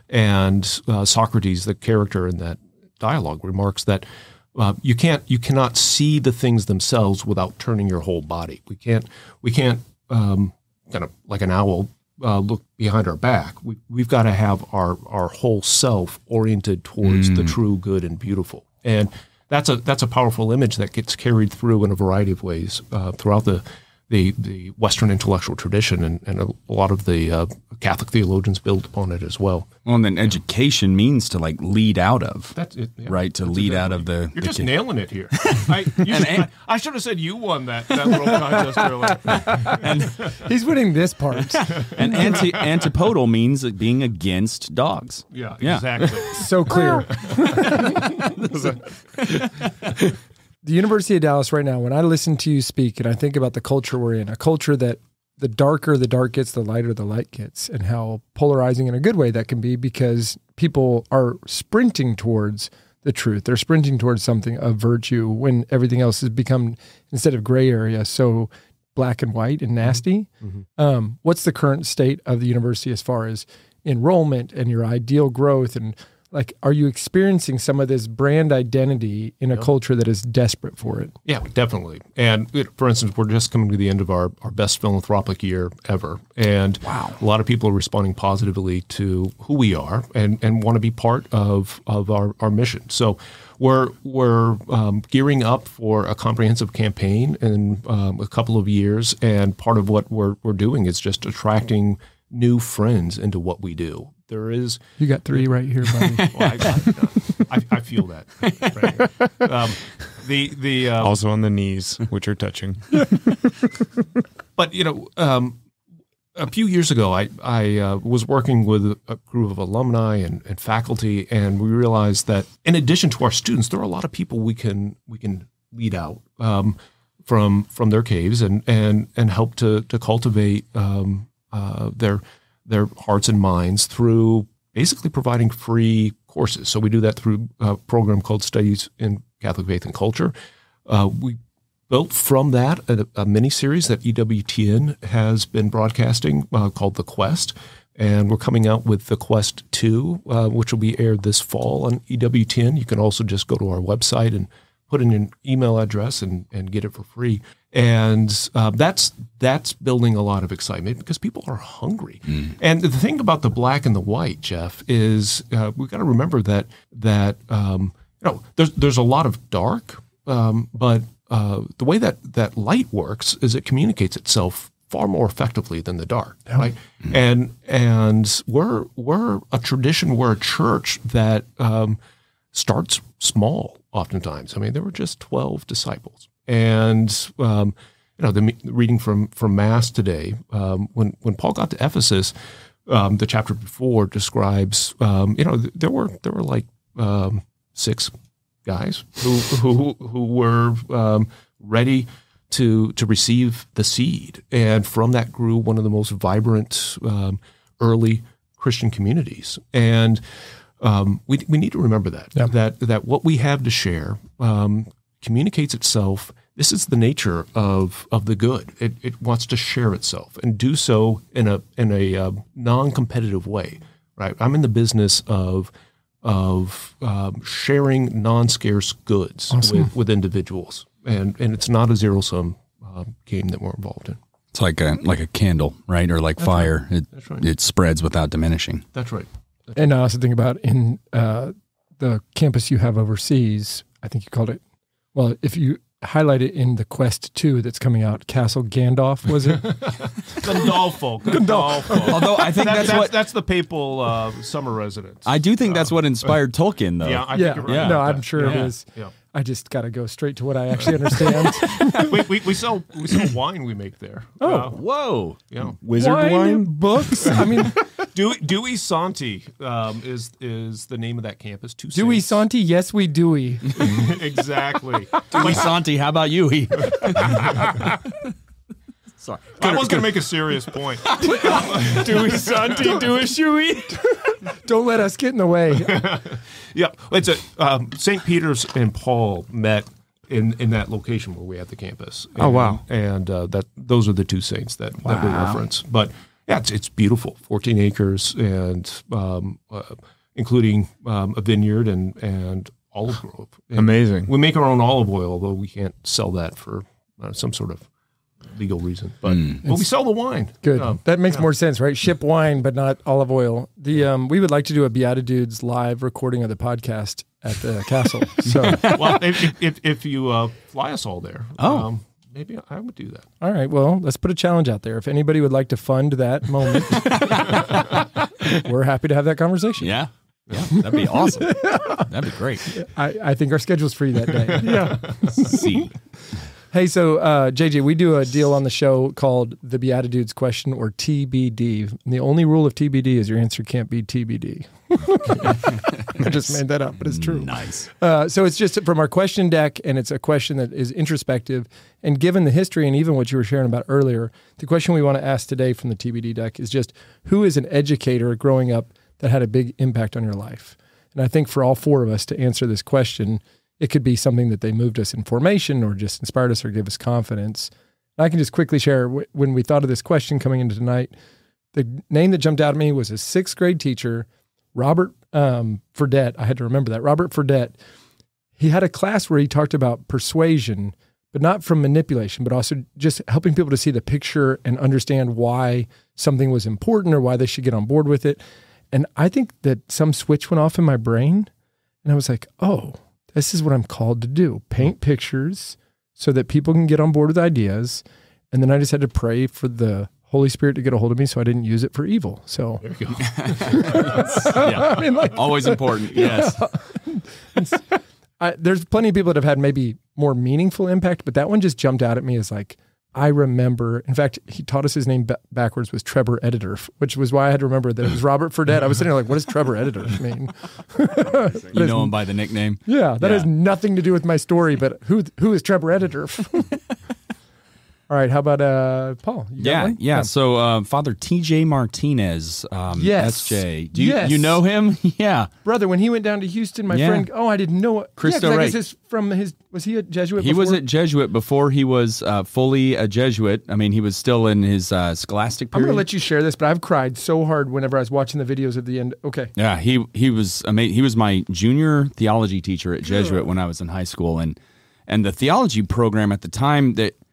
and uh, Socrates, the character in that dialogue, remarks that uh, you can't you cannot see the things themselves without turning your whole body. We can't we can't um, kind of like an owl. Uh, look behind our back. We, we've got to have our, our whole self oriented towards Mm. the true, good, and beautiful. And that's a that's a powerful image that gets carried through in a variety of ways uh, throughout the, the the Western intellectual tradition, and, and a, a lot of the uh, Catholic theologians build upon it as well. Well, and then education means to like lead out of, That's it, yeah. right? To That's lead exactly. out of the. You're the just ca- nailing it here. I, you should, I, I should have said you won that, that little contest earlier. he's winning this part. And anti antipodal means being against dogs. Yeah, Yeah. exactly. So clear. The University of Dallas right now, when I listen to you speak and I think about the culture we're in, a culture that the darker the dark gets, the lighter the light gets, and how polarizing in a good way that can be, because people are sprinting towards the truth. They're sprinting towards something of virtue when everything else has become, instead of gray area, so black and white and nasty. Mm-hmm. Um, what's the current state of the university as far as enrollment and your ideal growth? And like, are you experiencing some of this brand identity in a Yeah. culture that is desperate for it? Yeah, definitely. And it, for instance, we're just coming to the end of our, our best philanthropic year ever. And Wow. a lot of people are responding positively to who we are and, and want to be part of, of our, our mission. So we're we're um, gearing up for a comprehensive campaign in um, a couple of years. And part of what we're, we're doing is just attracting new friends into what we do. There is You got three right here, buddy. well, I, I, I feel that. Right. Um, the the um, Also on the knees, which are touching. but you know, um, a few years ago, I I uh, was working with a group of alumni and, and faculty, and we realized that in addition to our students, there are a lot of people we can we can lead out um, from from their caves and and and help to to cultivate um, uh, their their hearts and minds through basically providing free courses. So we do that through a program called Studies in Catholic Faith and Culture. Uh, we built from that a, a mini series that E W T N has been broadcasting uh, called The Quest. And we're coming out with The Quest two, uh, which will be aired this fall on E W T N. You can also just go to our website and put in an email address and, and get it for free. and uh, that's that's building a lot of excitement because people are hungry. Mm. And the thing about the black and the white, Jeff, is uh, we've got to remember that that um, you know there's there's a lot of dark, um, but uh, the way that that light works is it communicates itself far more effectively than the dark, yeah. right? Mm. And and we're we're a tradition, we're a church that um, starts small. Oftentimes, I mean, there were just twelve disciples. And, um, you know, the reading from, from Mass today, um, when, when Paul got to Ephesus, um, the chapter before describes, um, you know, there were, there were like, um, six guys who, who, who were, um, ready to, to receive the seed. And from that grew one of the most vibrant, um, early Christian communities. And, um, we, we need to remember that, yeah. that, that what we have to share, um, communicates itself. This is the nature of of the good. It, it wants to share itself and do so in a in a uh, non-competitive way, right? I'm in the business of of um, sharing non-scarce goods awesome. with, with individuals, and and it's not a zero sum uh, game that we're involved in. It's like a like a candle, right, or like That's fire. Right. It That's right. it spreads without diminishing. That's right. That's and I also think about in uh, the campus you have overseas. I think you called it. Well, if you highlight it in the Quest two that's coming out, Castle Gandalf, was it? Gandolfo. Gandolfo. Although I think that, that's, that's what... That's the papal uh, summer residence. I do think that's what inspired uh, Tolkien, though. Yeah, I yeah. think you're right. yeah. No, I'm sure yeah. it is. Yeah. I just got to go straight to what I actually understand. we, we, we sell we sell wine we make there. Oh, uh, whoa. Yeah. Wizard wine? wine? Books? I mean... Dewey, Dewey Santi um, is is the name of that campus. Two Dewey saints. Santi? Yes, we Dewey. Exactly. Dewey Santi, how about you? He... Sorry. I was going to make a serious point. Dewey Santi, Dewey Shui. Don't let us get in the way. Yeah. It's a um, Saint Peter's and Paul met in, in that location where we have the campus. And, oh, wow. And uh, that those are the two saints that, wow. that we reference. But yeah, it's, it's beautiful. fourteen acres and um, uh, including um, a vineyard and, and olive grove. And amazing. We make our own olive oil, although we can't sell that for uh, some sort of legal reason. But, mm. but we sell the wine. Good. Um, that makes yeah. more sense, right? Ship wine, but not olive oil. The um, we would like to do a Beatitudes live recording of the podcast at the castle. So, well, if, if, if you uh, fly us all there. Oh. Um, Maybe I would do that. All right. Well, let's put a challenge out there. If anybody would like to fund that moment, we're happy to have that conversation. Yeah. Yeah. That'd be awesome. That'd be great. I, I think our schedule's free that day. Yeah. See. Hey, so uh, J J, we do a deal on the show called the Beatitudes question, or T B D. And the only rule of T B D is your answer can't be T B D. I just made that up, but it's true. Nice. Uh, so it's just from our question deck, and it's a question that is introspective. And given the history and even what you were sharing about earlier, the question we want to ask today from the T B D deck is just, who is an educator growing up that had a big impact on your life? And I think for all four of us to answer this question, it could be something that they moved us in formation or just inspired us or gave us confidence. And I can just quickly share, when we thought of this question coming into tonight, the name that jumped out at me was a sixth grade teacher, Robert um, Fredette. I had to remember that. Robert Fredette. He had a class where he talked about persuasion, but not from manipulation, but also just helping people to see the picture and understand why something was important or why they should get on board with it. And I think that some switch went off in my brain, and I was like, oh, this is what I'm called to do. Paint pictures so that people can get on board with ideas. And then I just had to pray for the Holy Spirit to get a hold of me so I didn't use it for evil. So there you go. Yeah. I mean, like, always important. Yes. I, there's plenty of people that have had maybe more meaningful impact, but that one just jumped out at me as like, I remember, in fact, he taught us his name b- backwards was Trevor Editor, which was why I had to remember that it was Robert Fredette. I was sitting there like, what does Trevor Editor mean? You know him by the nickname? Yeah, that yeah. has nothing to do with my story, but who who is Trevor Editor? All right, how about uh, Paul? You got Yeah, one? yeah. So uh, Father T J Martinez, um, Yes. S J. Do you, Yes. you know him? Yeah. Brother, when he went down to Houston, my Yeah. friend, oh, I didn't know. Cristo yeah, 'cause I Rey. guess it's from his, was he a Jesuit He before? was a Jesuit before he was uh, fully a Jesuit. I mean, he was still in his uh, scholastic I'm period. going to let you share this, but I've cried so hard whenever I was watching the videos at the end. Okay. Yeah, he he was amazing. He was my junior theology teacher at Jesuit when I was in high school, and and the theology program at the time that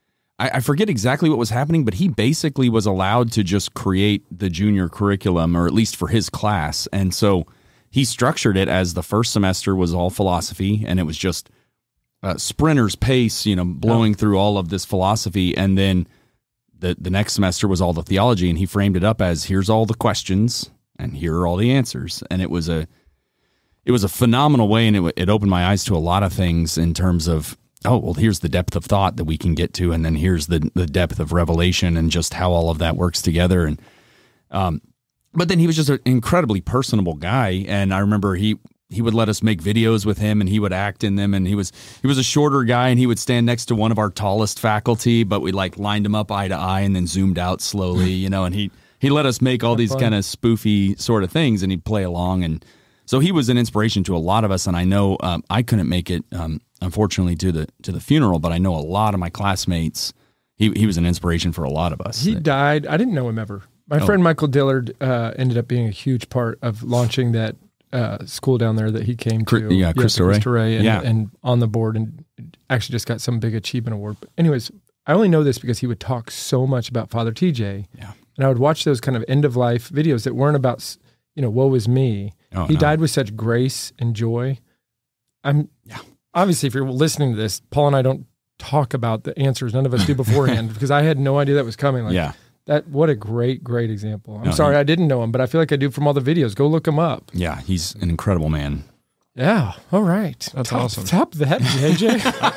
I, I forget exactly what was happening, but he basically was allowed to just create the junior curriculum, or at least for his class. And so he structured it as the first semester was all philosophy, and it was just uh, sprinter's pace, you know, blowing oh. through all of this philosophy. And then the the next semester was all the theology, and he framed it up as, here's all the questions and here are all the answers. And it was a it was a phenomenal way, and it it opened my eyes to a lot of things in terms of, oh, well, here's the depth of thought that we can get to, and then here's the the depth of revelation and just how all of that works together. And um, but then he was just an incredibly personable guy, and I remember he he would let us make videos with him, and he would act in them. And he was he was a shorter guy, and he would stand next to one of our tallest faculty, but we like lined him up eye to eye and then zoomed out slowly, you know. And he he let us make all these kind of spoofy sort of things, and he'd play along. And so he was an inspiration to a lot of us. And I know um, I couldn't make it, um, unfortunately, to the to the funeral, but I know a lot of my classmates. He he was an inspiration for a lot of us. He died. I didn't know him ever. My oh. friend Michael Dillard uh, ended up being a huge part of launching that uh, school down there that he came to. Yeah, Cristo Rey. Rey and, yeah. and on the board, and actually just got some big achievement award. But anyways, I only know this because he would talk so much about Father T J. Yeah. And I would watch those kind of end-of-life videos that weren't about, you know, woe is me. Oh, he no. died with such grace and joy. I'm yeah. Obviously, if you're listening to this, Paul and I don't talk about the answers. None of us do beforehand because I had no idea that was coming. Like, yeah. That, what a great, great example. I'm no, sorry he, I didn't know him, but I feel like I do from all the videos. Go look him up. Yeah, he's an incredible man. Yeah. All right. That's top, awesome. Top that, J J.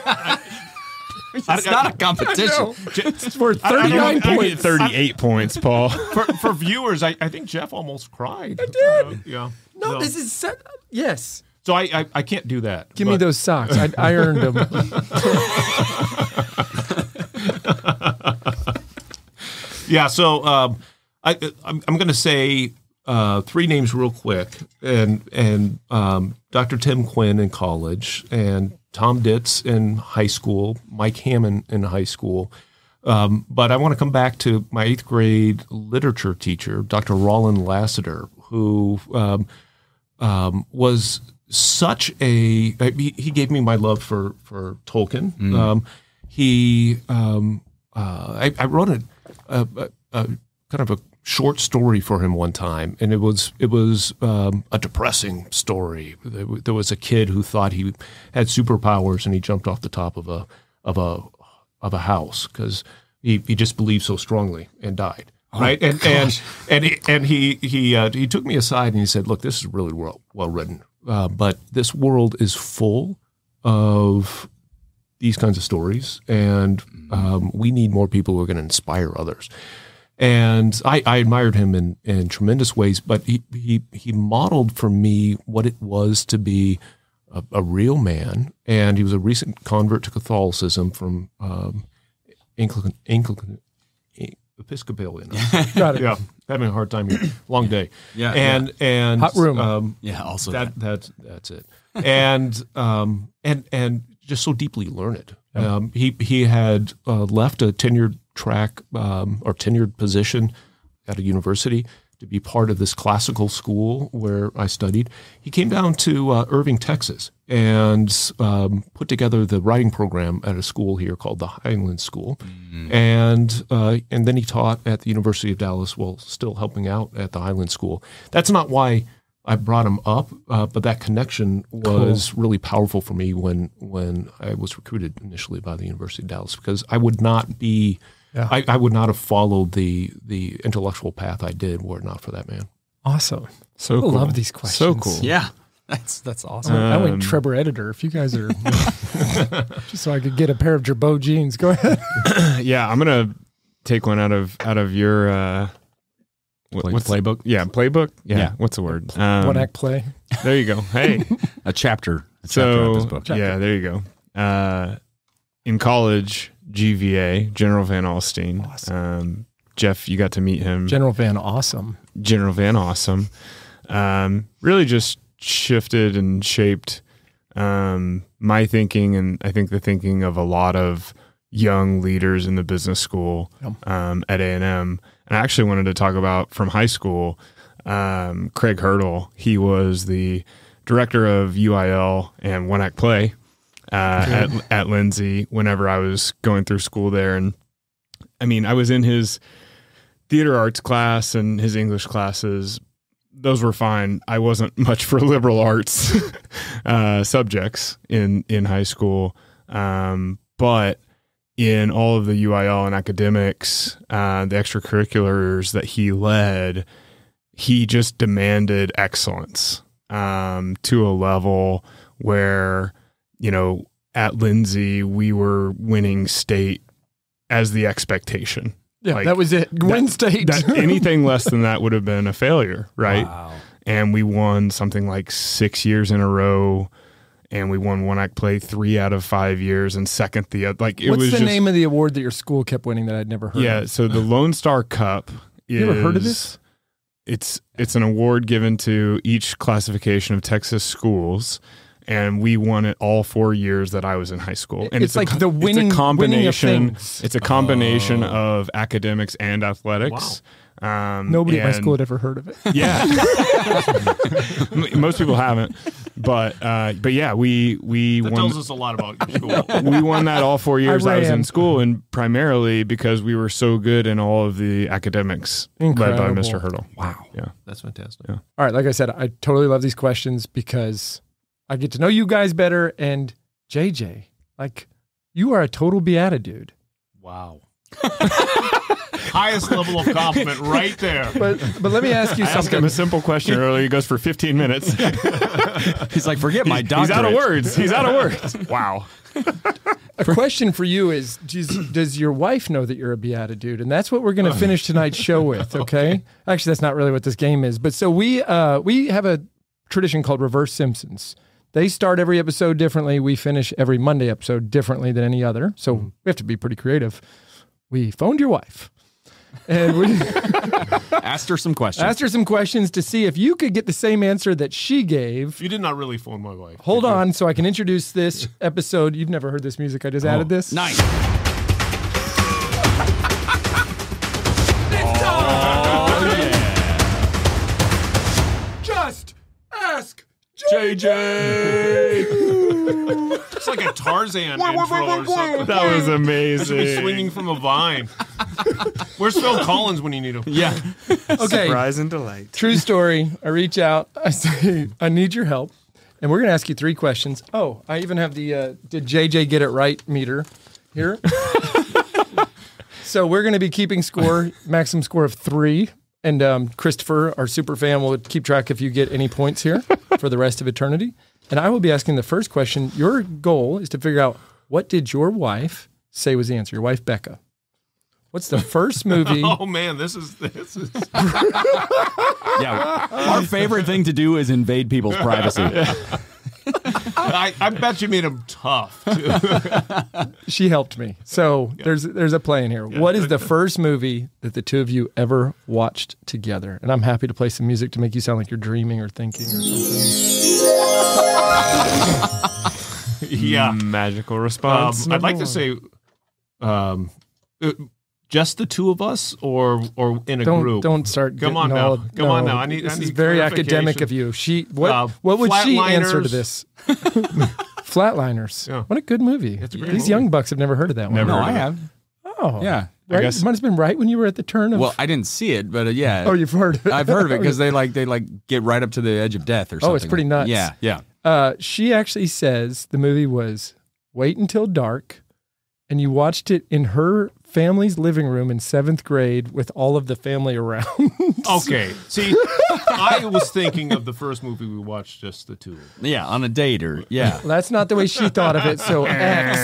It's not a competition. It's worth thirty-nine points. thirty-eight points, Paul. For, for viewers, I, I think Jeff almost cried. I did. Uh, yeah. No, So- this is set. Yes. So I, I, I can't do that. Give me but- those socks. I, I earned them. Yeah, so um, I, I'm, I'm going to say uh, three names real quick, and and um, Doctor Tim Quinn in college, and Tom Ditz in high school, Mike Hammond in high school. Um, but I want to come back to my eighth grade literature teacher, Doctor Roland Lassiter, who um, um, was such a he, he gave me my love for for Tolkien. Mm. Um, he um, uh, I, I wrote a, a, a, a kind of a short story for him one time, and it was it was um, a depressing story. There was a kid who thought he had superpowers, and he jumped off the top of a of a of a house because he, he just believed so strongly and died. Oh, right, and gosh. and and he, and he he uh, he took me aside and he said, "Look, this is really well well written, uh, but this world is full of these kinds of stories, and um, we need more people who are going to inspire others." And I, I admired him in, in tremendous ways, but he, he he modeled for me what it was to be a, a real man. And he was a recent convert to Catholicism from um, Anglican, Anglican, Episcopalian. Got it. Yeah, having a hard time here. Long day. Yeah, and and Hot room. Um, Yeah, also that that's that's it. And um and and just so deeply learned. Um, he he had uh, left a tenured track um, or tenured position at a university to be part of this classical school where I studied. He came down to uh, Irving, Texas, and um, put together the writing program at a school here called the Highland School, mm-hmm. and uh, and then he taught at the University of Dallas while still helping out at the Highland School. That's not why I brought him up, uh, but that connection was cool. really powerful for me when when I was recruited initially by the University of Dallas, because I would not be, yeah. I, I would not have followed the the intellectual path I did were it not for that man. Awesome. So I cool. love these questions. So cool. Yeah, that's that's awesome. Um, I went Um, Trevor Editor. If you guys are, just so I could get a pair of Gerbeau jeans. Go ahead. Yeah, I'm gonna take one out of out of your. Uh, Play, what's playbook? Yeah, playbook. Yeah, Yeah. what's the word? Um, One act play. There you go. Hey, A chapter. A chapter out of so this book. yeah, there you go. Uh, in college, G V A, General Van Alstyne. Awesome. Um, Jeff, you got to meet him. General Van Awesome. General Van Awesome. Um, really just shifted and shaped um, my thinking, and I think the thinking of a lot of young leaders in the business school Yep. um, at A and M. And I actually wanted to talk about from high school, um, Craig Hurdle. He was the director of U I L and One Act Play uh, at, at Lindsay whenever I was going through school there. And I mean, I was in his theater arts class and his English classes. Those were fine. I wasn't much for liberal arts uh, subjects in, in high school. Um, but in all of the U I L and academics, uh, the extracurriculars that he led, he just demanded excellence um, to a level where, you know, at Lindsay, we were winning state as the expectation. Yeah, Like, that was it. Win state. That anything less than that would have been a failure, right? Wow. And we won something like six years in a row, and we won one act play three out of five years, and second the other. Like it What's was the just, name of the award that your school kept winning that I'd never heard yeah. of? So the Lone Star Cup is. You ever heard of this? It's it's an award given to each classification of Texas schools. And we won it all four years that I was in high school. And It's a like co- the winning- it's a combination. winning of things. It's a combination of academics and athletics. Um, Nobody at my and- school had ever heard of it. Yeah, M- most people haven't. But uh, but yeah, we we That won. tells us a lot about your school. We won that all four years I, was ran. in school, and primarily because we were so good in all of the academics led by Incredible. Mister Hurdle. Wow. Yeah. That's fantastic. Yeah. All right, like I said, I totally love these questions because I get to know you guys better. And J J, like, you are a total beatitude. Wow. Highest level of compliment right there. But but let me ask you I asked him something. a simple question earlier. He goes for fifteen minutes. He's like, forget my He's doctorate. out of words. He's out of words. Wow. A question for you is: does, does your wife know that you're a beatitude? And that's what we're going to finish tonight's show with. Okay? Actually, that's not really what this game is. But so we uh, we have a tradition called Reverse Simpsons. They start every episode differently. We finish every Monday episode differently than any other. So we have to be pretty creative. We phoned your wife. And we Asked her some questions. asked her some questions to see if you could get the same answer that she gave. You did not really phone my wife. Hold did you? on so I can introduce this episode. You've never heard this music. I just added this. Nice. Just ask J J. It's like a Tarzan intro or something. That was Should be amazing. swinging from a vine. Where's Phil Collins when you need him? Yeah. Okay. Surprise and delight. True story. I reach out. I say, I need your help. And we're going to ask you three questions. Oh, I even have the uh, did J J get it right meter here. So we're going to be keeping score, maximum score of three. And um, Christopher, our super fan, will keep track if you get any points here for the rest of eternity. And I will be asking the first question. Your goal is to figure out, what did your wife say was the answer? Your wife, Becca. What's the first movie? Oh man, this is this is. Yeah. Our favorite thing to do is invade people's privacy. I, I bet you made him tough too. She helped me. So there's there's a play in here. What is the first movie that the two of you ever watched together? And I'm happy to play some music to make you sound like you're dreaming or thinking or something. Yeah. Magical Um, response. I'd like number to say, um, uh, just the two of us, or or in a Don't group. don't start. Come getting on now. all- Come on no, now. I need- I This is need very clarification. academic of you. She what Uh, what would she answer to Flatliners. this? Flatliners. Yeah. What a good movie. It's a great These movie. young bucks have never heard of that one. Never No, heard I of it. have. Oh Yeah. Right? guess- It might have been right when you were at the turn of. Well, I didn't see it, but uh, yeah. oh, you've heard of it. I've heard of it because they like they like get right up to the edge of death or something. Oh, it's pretty nuts. Yeah, yeah. Uh, she actually says the movie was Wait Until Dark, and you watched it in her family's living room in seventh grade with all of the family around. Okay. See, I was thinking of the first movie we watched, just the two. Yeah, on a date or yeah. That's not the way she thought of it. So X.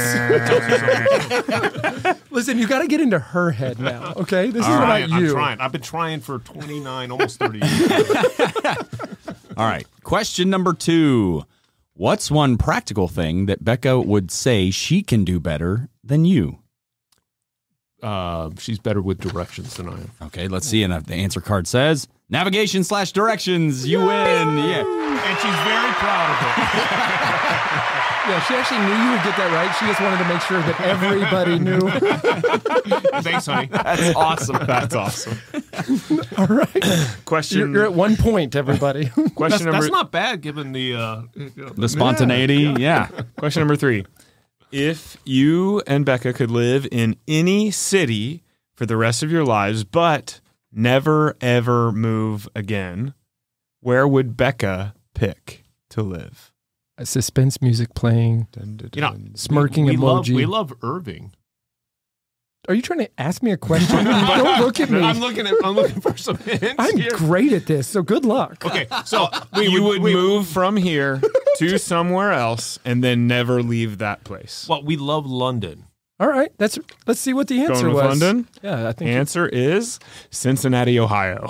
Listen, you got to get into her head now. Okay, this is All about right, I'm you. trying. I've been trying for twenty-nine, almost thirty years. All right. Question number two. What's one practical thing that Becca would say she can do better than you? Uh, she's better with directions than I am. Okay, let's see. And the answer card says navigation slash directions. You win. Yeah. And she's very proud of it. Yeah, she actually knew you would get that right. She just wanted to make sure that everybody knew. Thanks, honey. That's awesome. That's awesome. All right, Question. you're, you're at one point, everybody. question That's, number. that's not bad given the. Uh, The spontaneity. Yeah. Question number three. If you and Becca could live in any city for the rest of your lives, but never, ever move again, where would Becca pick to live? A suspense music playing. Dun, dun, You know, dun. Smirking we, we love emoji. we love Irving. Are you trying to ask me a question? Don't look at me. I'm looking at I'm looking for some hints. I'm here. great at this, so good luck. Okay, so you would we, move from here to somewhere else and then never leave that place. Well, we love London. All right, that's let's see what the answer Going with was. London? Yeah, I think Answer is Cincinnati, Ohio.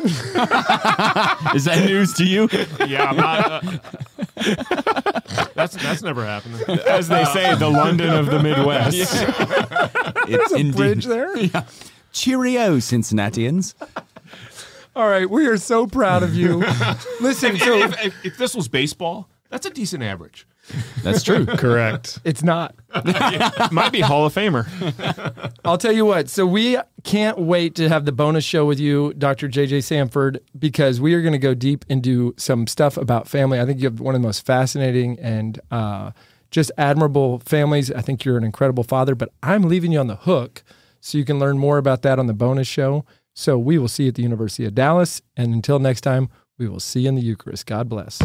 Is that news to you? Yeah, I'm not, uh, That's that's never happened. as they say, the London of the Midwest. there's a bridge there. Cheerio, Cincinnatians. All right, we are so proud of you. Listen, If, so if, if, if this was baseball, that's a decent average. That's true. Correct. it's not. Might be Hall of Famer. I'll tell you what. So we can't wait to have the bonus show with you, Doctor J J Sanford, because we are going to go deep into some stuff about family. I think you have one of the most fascinating and uh, just admirable families. I think you're an incredible father, but I'm leaving you on the hook so you can learn more about that on the bonus show. So we will see you at the University of Dallas. And until next time, we will see you in the Eucharist. God bless.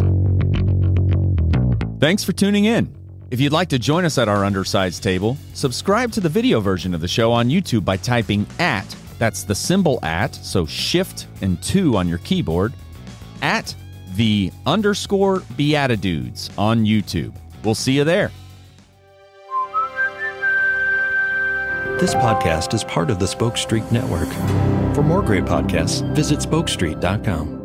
Thanks for tuning in. If you'd like to join us at our undersized table, subscribe to the video version of the show on YouTube by typing at, that's the symbol at, so shift and two on your keyboard, at the underscore Beatitudes on YouTube. We'll see you there. This podcast is part of the Spoke Street Network. For more great podcasts, visit spoke street dot com.